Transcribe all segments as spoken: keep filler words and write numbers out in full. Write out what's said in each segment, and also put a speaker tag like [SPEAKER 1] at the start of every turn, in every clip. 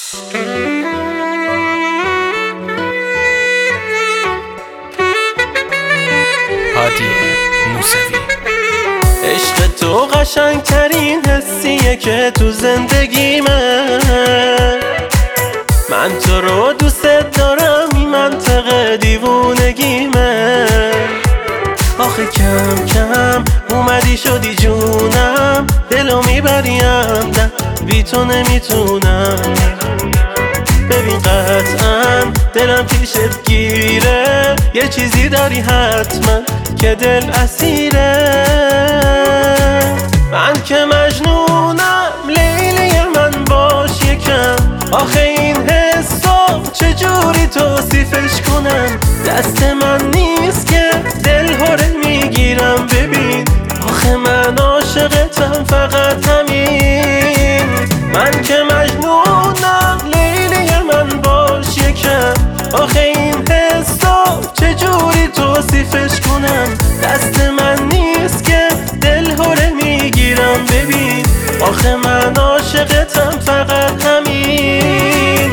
[SPEAKER 1] هادی موسوی.
[SPEAKER 2] عشق تو قشنگترین حسیه که تو زندگیمه، من تو رو دوست دارم، این منطق دیوونگیمه. آخه کم کم اومدی شدی جونم، دلو میبریم نه بی تو نمیتونم. ببین قطعا دلم پیشت گیره، یه چیزی داری حتما که دل اسیره. من که مجنونم لیلی من باش یکم، آخه این حسو چجوری توصیفش کنم؟ دست من نیست که دل هره میگیرم. ببین آخه من عاشقتم فقط همین. من که مجنونم لیلی من باش یکم، آخه این حسو چجوری توصیفش کنم؟ دست من نیست که دل هره میگیرم. ببین آخه من عاشقتم فقط همین.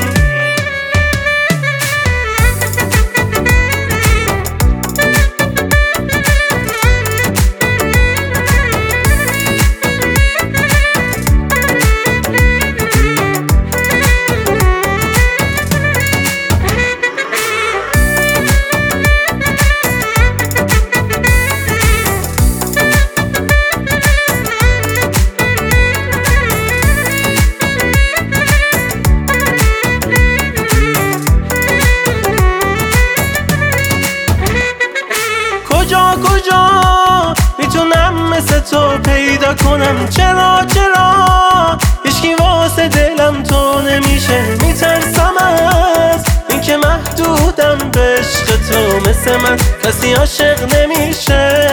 [SPEAKER 2] کجا کجا میتونم مثل تو پیدا کنم؟ چرا چرا هیچکی واسه دلم تو نمیشه؟ میترسم از اینکه محدودم به عشق تو، مثل من کسی عاشق نمیشه.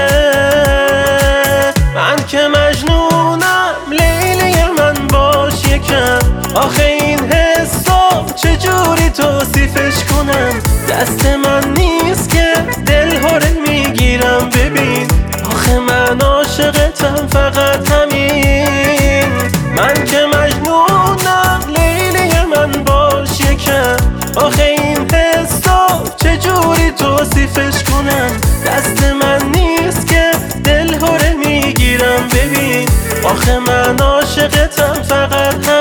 [SPEAKER 2] من که مجنونم لیلی من باش یکم، آخه این حسو چجوری توصیفش کنم؟ دست من نیست که دل هره میگیرم. ببین آخه من عاشقتم فقط همین. من که مجنونم لیلی من باش یکم، آخه این حسو چجوری توصیفش کنم؟ دست من نیست که دل هره میگیرم. ببین آخه من عاشقتم فقط همین.